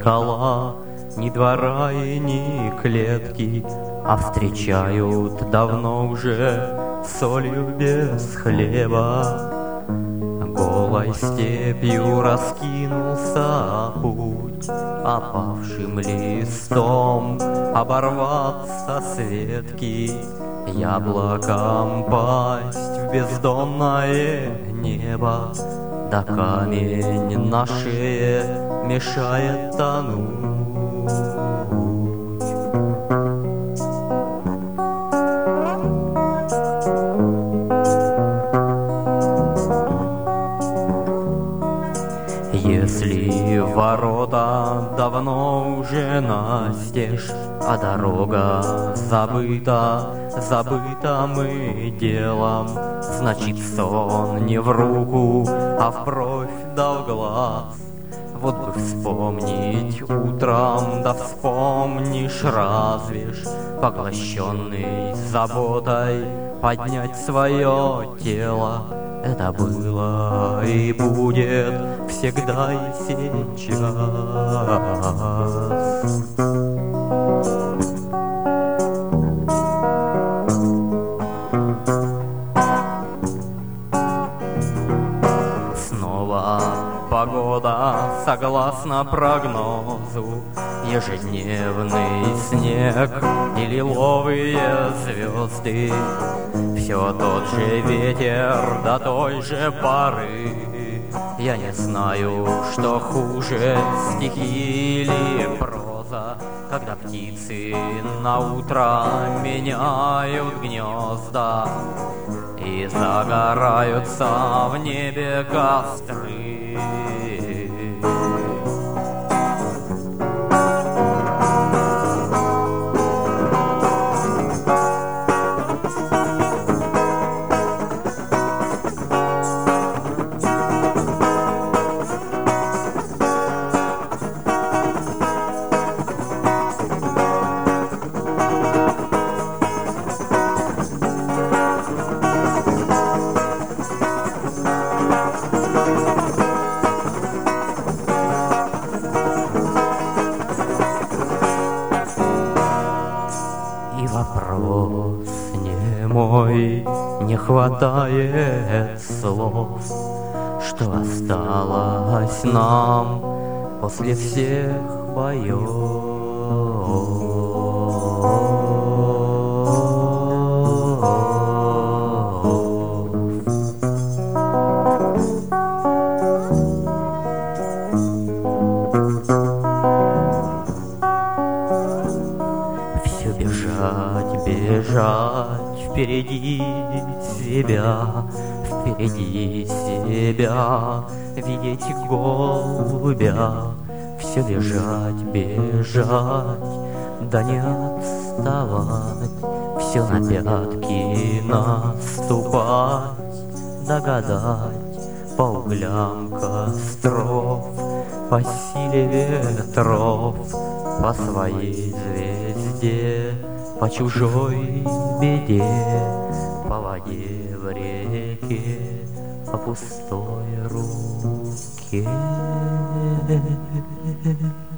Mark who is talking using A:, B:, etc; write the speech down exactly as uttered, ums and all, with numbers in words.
A: колокола, ни двора и ни клетки, а встречают давно уже солью без хлеба. Голой степью раскинулся путь, опавшим листом оборваться с ветки, яблоком пасть в бездонное небо, да камень на шее мешает тонуть. Если ворота давно уже настежь, а дорога забыта, забытым делом, значит, сон не в руку, а в бровь да в глаз. Вот бы вспомнить утром, да вспомнишь разве ж, поглощенный заботой, поднять свое тело. Это было и будет всегда и сейчас. Снова погода, согласно прогнозу, ежедневный снег и лиловые звезды. Все тот же ветер до той же поры. Я не знаю, что хуже, стихи или проза, когда птицы на утро меняют гнезда и загораются в небе костры. Вопрос немой, не хватает слов, что осталось нам после всех боев. Бежать, бежать впереди себя, впереди себя, видеть голубя. Все бежать, бежать, да не отставать, все на пятки наступать, догадать по углям костров, по силе ветров, по своей звезде, по чужой беде, по воде в реке, по пустой руке.